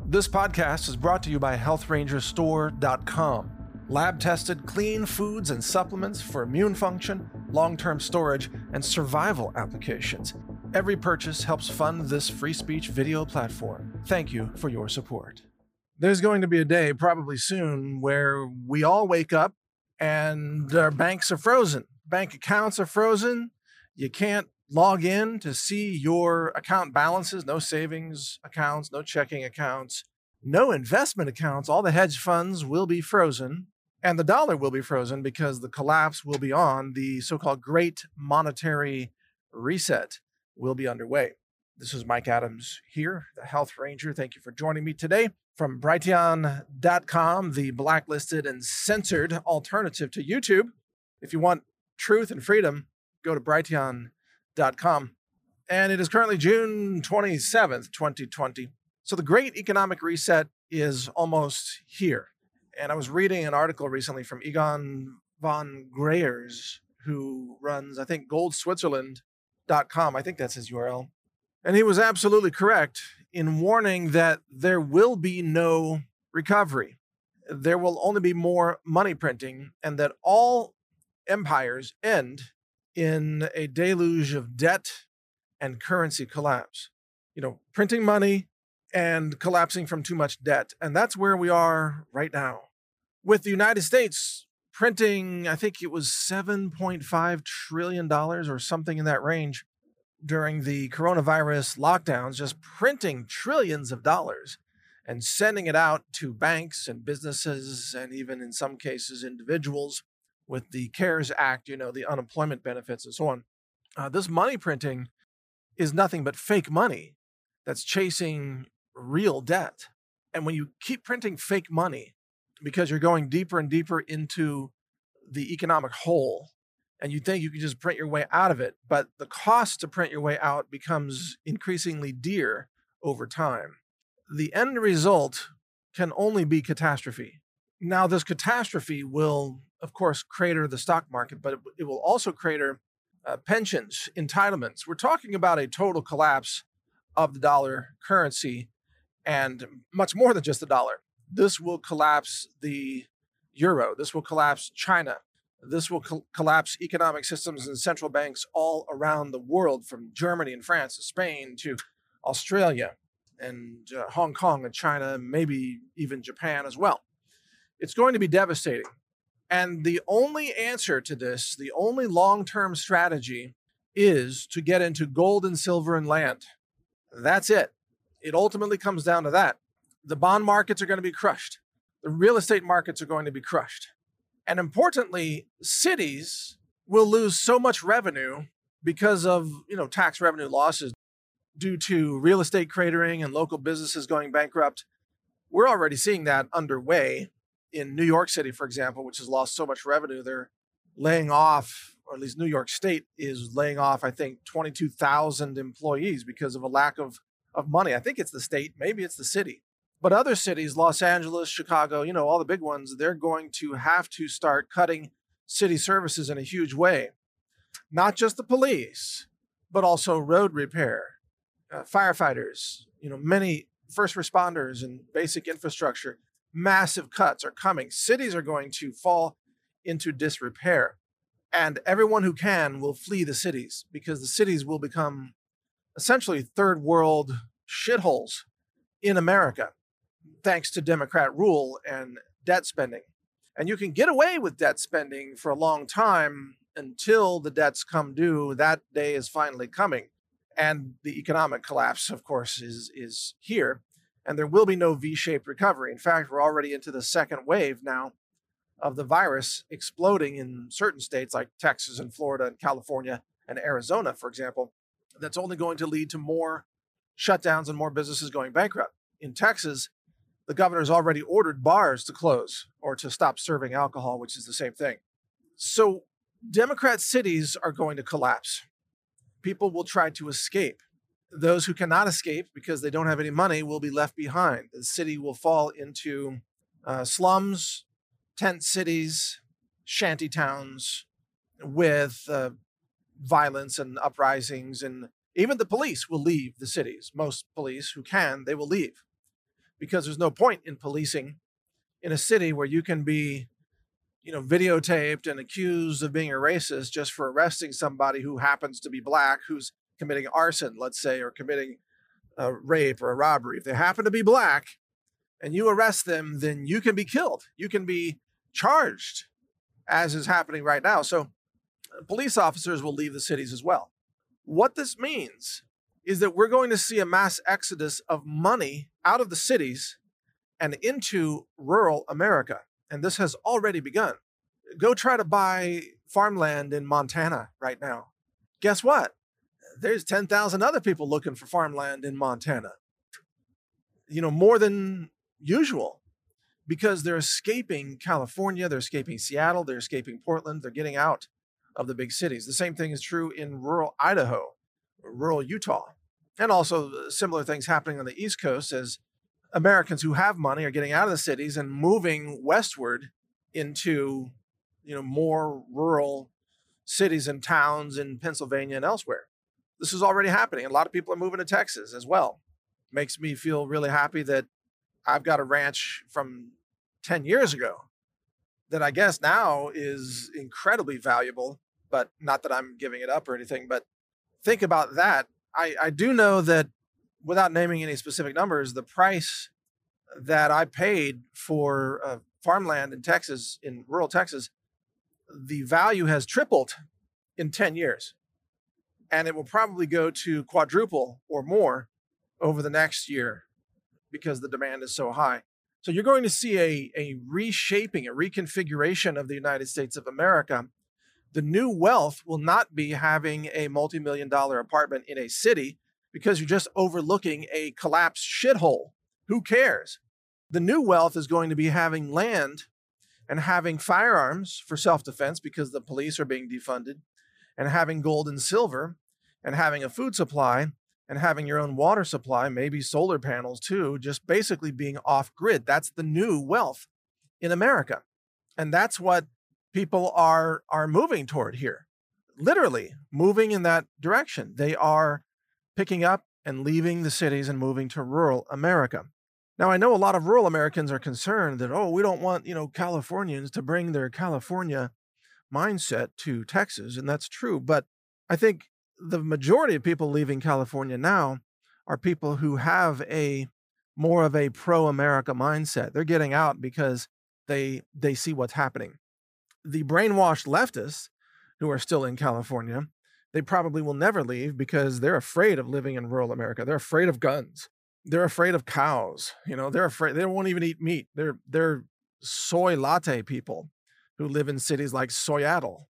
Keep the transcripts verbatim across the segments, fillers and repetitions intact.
This podcast is brought to you by health ranger store dot com. Lab-tested clean foods and supplements for immune function, long-term storage, and survival applications. Every purchase helps fund this free speech video platform. Thank you for your support. There's going to be a day, probably soon, where we all wake up and our banks are frozen. Bank accounts are frozen. You can't log in to see your account balances, no savings accounts, no checking accounts, no investment accounts. All the hedge funds will be frozen, and the dollar will be frozen because the collapse will be on. The so-called Great Monetary Reset will be underway. This is Mike Adams here, the Health Ranger. Thank you for joining me today from Brighteon dot com, the blacklisted and censored alternative to YouTube. If you want truth and freedom, go to Brighteon dot com. And it is currently June twenty-seventh, twenty twenty. So the Great Economic Reset is almost here. And I was reading an article recently from Egon von Greyerz, who runs, I think, gold switzerland dot com. I think that's his U R L. And he was absolutely correct in warning that there will be no recovery. There will only be more money printing, and that all empires end in a deluge of debt and currency collapse. You know, printing money and collapsing from too much debt. And that's where we are right now. With the United States printing, I think it was seven point five trillion dollars or something in that range during the coronavirus lockdowns, just printing trillions of dollars and sending it out to banks and businesses and even in some cases individuals with the CARES Act, you know, the unemployment benefits and so on. Uh, this money printing is nothing but fake money that's chasing real debt. And when you keep printing fake money because you're going deeper and deeper into the economic hole, and you think you can just print your way out of it, but the cost to print your way out becomes increasingly dear over time. The end result can only be catastrophe. Now, this catastrophe will, of course, crater the stock market, but it, it will also crater uh, pensions, entitlements. We're talking about a total collapse of the dollar currency, and much more than just the dollar. This will collapse the euro. This will collapse China. This will co- collapse economic systems and central banks all around the world, from Germany and France to Spain to Australia and uh, Hong Kong and China, maybe even Japan as well. It's going to be devastating. And the only answer to this, the only long-term strategy, is to get into gold and silver and land. That's it. It ultimately comes down to that. The bond markets are going to be crushed. The real estate markets are going to be crushed. And importantly, cities will lose so much revenue because of, you know, tax revenue losses due to real estate cratering and local businesses going bankrupt. We're already seeing that underway in New York City, for example, which has lost so much revenue. They're laying off, or at least New York State is laying off, I think, twenty-two thousand employees because of a lack of, of money. I think it's the state, maybe it's the city. But other cities, Los Angeles, Chicago, you know, all the big ones, they're going to have to start cutting city services in a huge way. Not just the police, but also road repair, uh, firefighters, you know, many first responders and basic infrastructure. Massive cuts are coming. Cities are going to fall into disrepair. And everyone who can will flee the cities, because the cities will become essentially third world shitholes in America, thanks to Democrat rule and debt spending. And you can get away with debt spending for a long time until the debts come due. That day is finally coming. And the economic collapse, of course, is, is here. And there will be no V-shaped recovery. In fact, we're already into the second wave now of the virus exploding in certain states like Texas and Florida and California and Arizona, for example. That's only going to lead to more shutdowns and more businesses going bankrupt. In Texas, the governor's already ordered bars to close or to stop serving alcohol, which is the same thing. So Democrat cities are going to collapse. People will try to escape. Those who cannot escape because they don't have any money will be left behind. The city will fall into uh, slums, tent cities, shanty towns with uh, violence and uprisings, and even the police will leave the cities. Most police who can, they will leave. because there's no point in policing in a city where you can be, you know, videotaped and accused of being a racist just for arresting somebody who happens to be black, who's committing arson, let's say, or committing a rape or a robbery. If they happen to be black and you arrest them, then you can be killed. You can be charged, as is happening right now. So uh, police officers will leave the cities as well. What this means is that we're going to see a mass exodus of money out of the cities and into rural America. And this has already begun. Go try to buy farmland in Montana right now. Guess what? There's ten thousand other people looking for farmland in Montana. You know, more than usual, because they're escaping California, they're escaping Seattle, they're escaping Portland, they're getting out of the big cities. The same thing is true in rural Idaho, rural Utah, and also similar things happening on the East Coast as Americans who have money are getting out of the cities and moving westward into, you know, more rural cities and towns in Pennsylvania and elsewhere. This is already happening. A lot of people are moving to Texas as well. Makes me feel really happy that I've got a ranch from ten years ago that I guess now is incredibly valuable, but not that I'm giving it up or anything. But think about that. I, I do know that, without naming any specific numbers, the price that I paid for uh, farmland in Texas, in rural Texas, the value has tripled in ten years. And it will probably go to quadruple or more over the next year because the demand is so high. So you're going to see a, a reshaping, a reconfiguration of the United States of America. The new wealth will not be having a multi-million dollar apartment in a city because you're just overlooking a collapsed shithole. Who cares? The new wealth is going to be having land and having firearms for self-defense because the police are being defunded, and having gold and silver, and having a food supply, and having your own water supply, maybe solar panels too, just basically being off-grid. That's the new wealth in America. And that's what people are, are moving toward here. Literally moving in that direction. They are picking up and leaving the cities and moving to rural America. Now, I know a lot of rural Americans are concerned that, oh, we don't want, you know, Californians to bring their California mindset to Texas, and that's true. But I think the majority of people leaving California now are people who have a more of a pro-America mindset. They're getting out because they they see what's happening. The brainwashed leftists who are still in California, they probably will never leave because they're afraid of living in rural America. They're afraid of guns. They're afraid of cows. You know, they're afraid. They won't even eat meat. They're they're soy latte people who live in cities like Soyattle.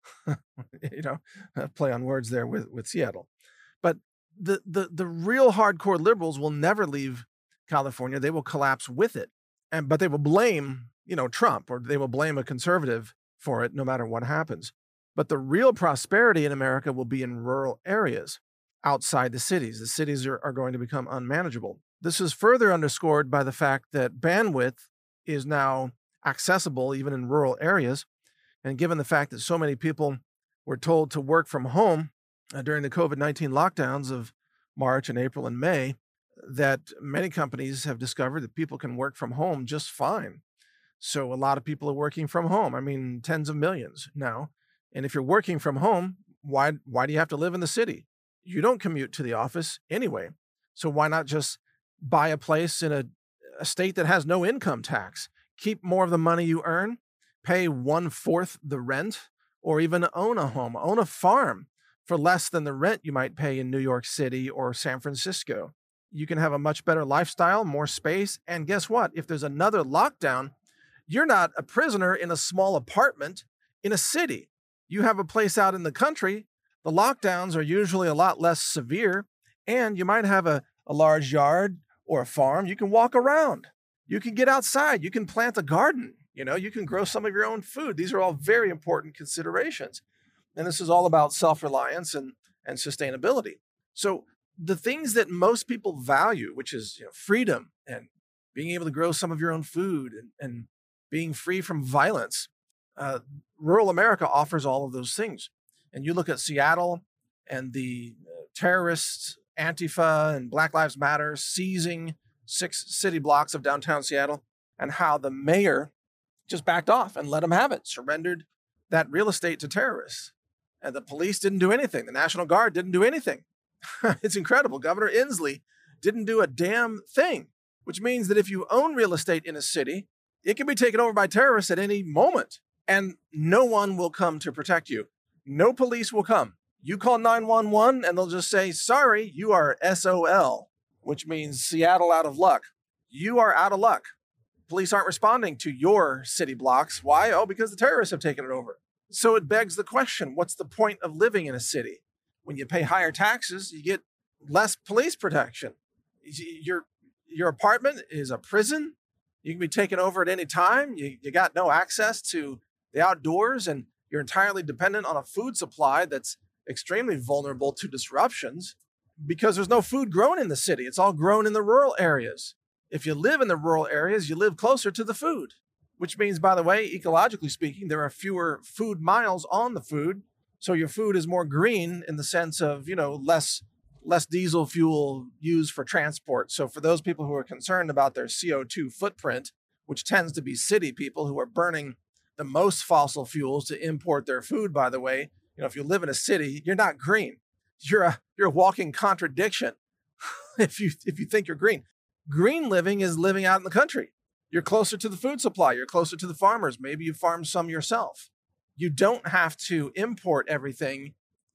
You know, play on words there with, with Seattle. But the, the the real hardcore liberals will never leave California. They will collapse with it. And but they will blame, you know, Trump, or they will blame a conservative for it no matter what happens. But the real prosperity in America will be in rural areas outside the cities. The cities are, are going to become unmanageable. This is further underscored by the fact that bandwidth is now accessible even in rural areas. And given the fact that so many people were told to work from home uh, during the COVID nineteen lockdowns of March and April and May, that many companies have discovered that people can work from home just fine. So a lot of people are working from home. I mean, tens of millions now. And if you're working from home, why, why do you have to live in the city? You don't commute to the office anyway. So why not just buy a place in a, a state that has no income tax? Keep more of the money you earn, pay one-fourth the rent, or even own a home, own a farm for less than the rent you might pay in New York City or San Francisco. You can have a much better lifestyle, more space, and guess what? If there's another lockdown, you're not a prisoner in a small apartment in a city. You have a place out in the country. The lockdowns are usually a lot less severe, and you might have a, a large yard or a farm. You can walk around. You can get outside. You can plant a garden. You know, you can grow some of your own food. These are all very important considerations. And this is all about self-reliance and, and sustainability. So the things that most people value, which is, you know, freedom and being able to grow some of your own food and, and being free from violence, uh, rural America offers all of those things. And you look at Seattle and the uh, terrorists, Antifa and Black Lives Matter seizing six city blocks of downtown Seattle, and how the mayor just backed off and let them have it, surrendered that real estate to terrorists. And the police didn't do anything. The National Guard didn't do anything. It's incredible. Governor Inslee didn't do a damn thing, which means that if you own real estate in a city, it can be taken over by terrorists at any moment, and no one will come to protect you. No police will come. You call nine one one and they'll just say, sorry, you are S O L, which means Seattle out of luck. You are out of luck. Police aren't responding to your city blocks. Why? Oh, because the terrorists have taken it over. So it begs the question, what's the point of living in a city? When you pay higher taxes, you get less police protection. Your, your apartment is a prison. You can be taken over at any time. You, you got no access to the outdoors, and you're entirely dependent on a food supply that's extremely vulnerable to disruptions because there's no food grown in the city. It's all grown in the rural areas. If you live in the rural areas, you live closer to the food, which means, by the way, ecologically speaking, there are fewer food miles on the food. So your food is more green in the sense of, you know, less, less diesel fuel used for transport. So for those people who are concerned about their C O two footprint, which tends to be city people who are burning the most fossil fuels to import their food, by the way, you know, if you live in a city, you're not green. You're a you're a walking contradiction. if you if you think you're green, green living is living out in the country. You're closer to the food supply. You're closer to the farmers. Maybe you farm some yourself. You don't have to import everything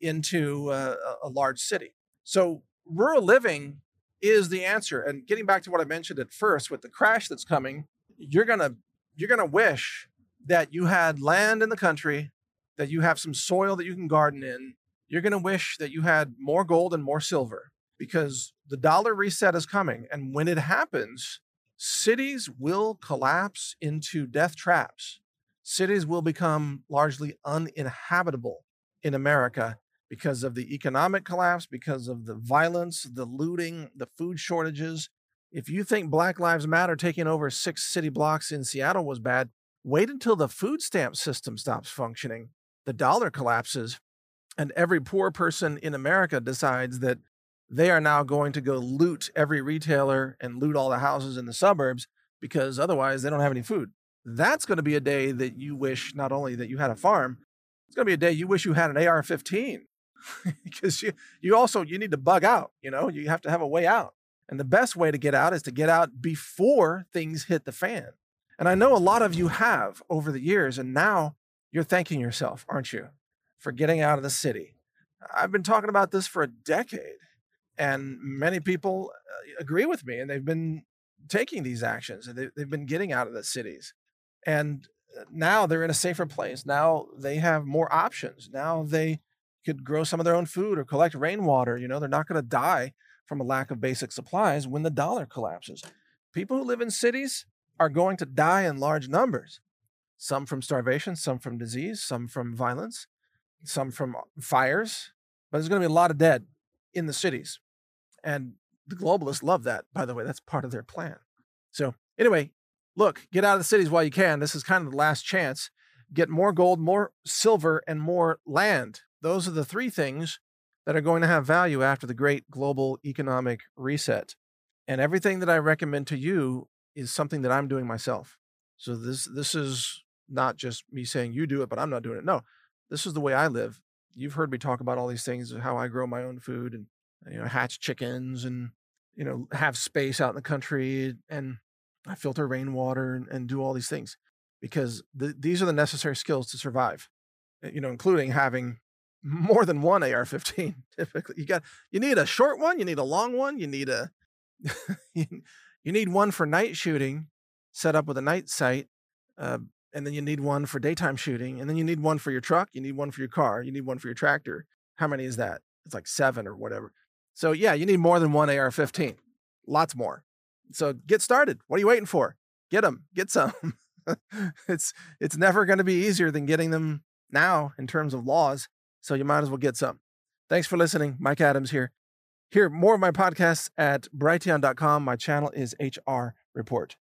into a, a large city. So rural living is the answer. And getting back to what I mentioned at first with the crash that's coming, you're gonna you're gonna wish that you had land in the country, that you have some soil that you can garden in. You're going to wish that you had more gold and more silver, because the dollar reset is coming. And when it happens, cities will collapse into death traps. Cities will become largely uninhabitable in America because of the economic collapse, because of the violence, the looting, the food shortages. If you think Black Lives Matter taking over six city blocks in Seattle was bad, wait until the food stamp system stops functioning. The dollar collapses, and every poor person in America decides that they are now going to go loot every retailer and loot all the houses in the suburbs because otherwise they don't have any food. That's going to be a day that you wish not only that you had a farm, it's going to be a day you wish you had an A R fifteen because you, you also, you need to bug out, you know, you have to have a way out. And the best way to get out is to get out before things hit the fan. And I know a lot of you have over the years, and now you're thanking yourself, aren't you, for getting out of the city. I've been talking about this for a decade, and many people agree with me, and they've been taking these actions, and they've been getting out of the cities. And now they're in a safer place. Now they have more options. Now they could grow some of their own food or collect rainwater. You know, they're not going to die from a lack of basic supplies when the dollar collapses. People who live in cities are going to die in large numbers. Some from starvation, some from disease, some from violence, some from fires. But there's going to be a lot of dead in the cities. And the globalists love that, by the way. That's part of their plan. So anyway, look, get out of the cities while you can. This is kind of the last chance. Get more gold, more silver, and more land. Those are the three things that are going to have value after the great global economic reset. And everything that I recommend to you is something that I'm doing myself. So this this is not just me saying you do it, but I'm not doing it. No, this is the way I live. You've heard me talk about all these things, how I grow my own food and, you know, hatch chickens and, you know, have space out in the country, and I filter rainwater and, and do all these things because the, these are the necessary skills to survive, you know, including having more than one A R fifteen. Typically, you got, you need a short one, you need a long one, you need a, you need one for night shooting set up with a night sight. Uh, and then you need one for daytime shooting. And then you need one for your truck. You need one for your car. You need one for your tractor. How many is that? It's like seven or whatever. So yeah, you need more than one A R fifteen, lots more. So get started. What are you waiting for? Get them, get some. it's, it's never going to be easier than getting them now in terms of laws. So you might as well get some. Thanks for listening. Mike Adams here. Hear more of my podcasts at brighteon dot com. My channel is H R Report.